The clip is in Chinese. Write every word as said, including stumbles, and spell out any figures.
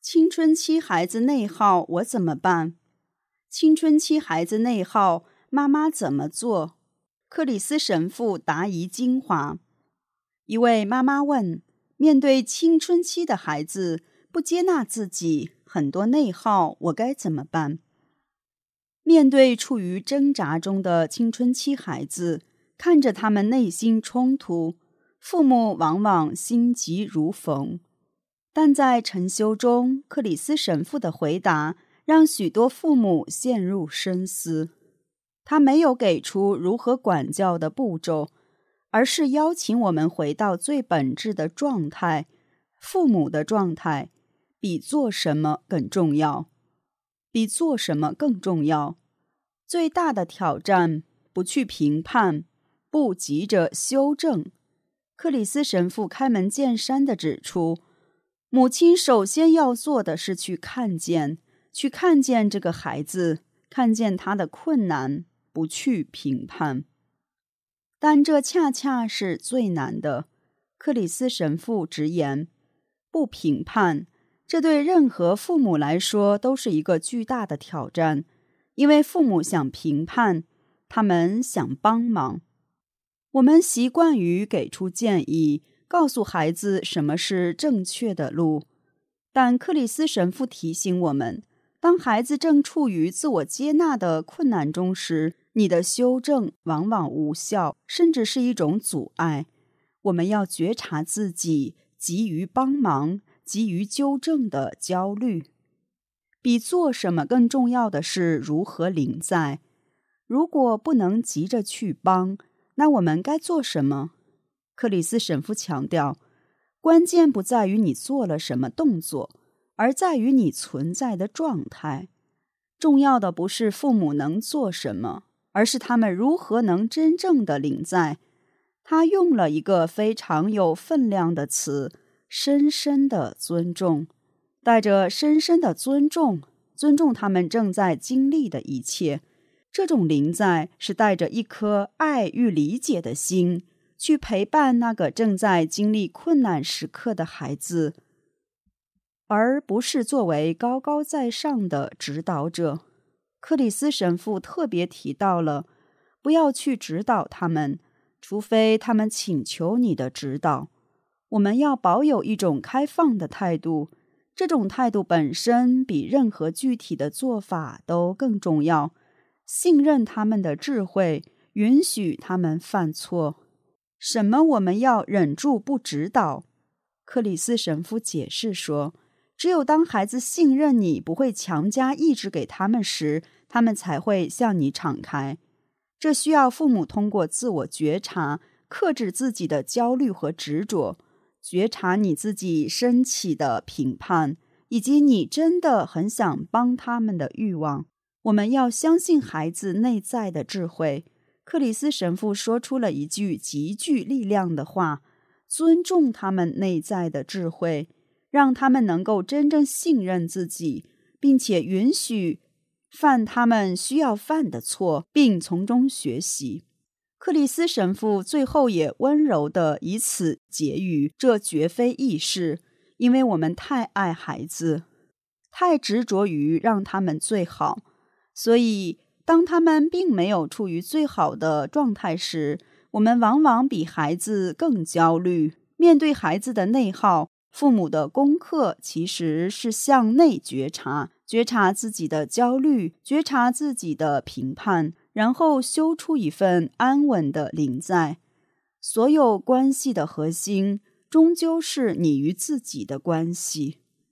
青春期孩子内耗，我怎么办？青春期孩子内耗，妈妈怎么做？克里斯神父答疑精华。一位妈妈问，面对青春期的孩子不接纳自己，很多内耗，我该怎么办？面对处于挣扎中的青春期孩子，看着他们内心冲突，父母往往心急如焚。但在晨修中，克里斯神父的回答让许多父母陷入深思。他没有给出如何管教的步骤，而是邀请我们回到最本质的状态，父母的状态，比做什么更重要。比做什么更重要。最大的挑战，不去评判，不急着修正。克里斯神父开门见山地指出，母亲首先要做的是去看见，去看见这个孩子，看见他的困难，不去评判。但这恰恰是最难的。克里斯神父直言，不评判，这对任何父母来说都是一个巨大的挑战，因为父母想评判，他们想帮忙。我们习惯于给出建议，告诉孩子什么是正确的路，但克里斯神父提醒我们，当孩子正处于自我接纳的困难中时，你的修正往往无效，甚至是一种阻碍。我们要觉察自己急于帮忙、急于纠正的焦虑。比做什么更重要的是如何临在。如果不能急着去帮，那我们该做什么？克里斯神父强调，关键不在于你做了什么动作，而在于你存在的状态。重要的不是父母能做什么，而是他们如何能真正的临在。他用了一个非常有分量的词，深深的尊重。带着深深的尊重，尊重他们正在经历的一切。这种临在是带着一颗爱与理解的心，去陪伴那个正在经历困难时刻的孩子，而不是作为高高在上的指导者。克里斯神父特别提到了，不要去指导他们，除非他们请求你的指导。我们要保有一种开放的态度，这种态度本身比任何具体的做法都更重要。信任他们的智慧，允许他们犯错。什么我们要忍住不指导？克里斯神父解释说，只有当孩子信任你不会强加意志给他们时，他们才会向你敞开。这需要父母通过自我觉察，克制自己的焦虑和执着，觉察你自己升起的评判，以及你真的很想帮他们的欲望。我们要相信孩子内在的智慧。克里斯神父说出了一句极具力量的话，尊重他们内在的智慧，让他们能够真正信任自己，并且允许犯他们需要犯的错，并从中学习。克里斯神父最后也温柔地以此结语，这绝非易事，因为我们太爱孩子，太执着于让他们最好，所以当他们并没有处于最好的状态时，我们往往比孩子更焦虑。面对孩子的内耗，父母的功课其实是向内觉察，觉察自己的焦虑，觉察自己的评判，然后修出一份安稳的临在。所有关系的核心，终究是你与自己的关系。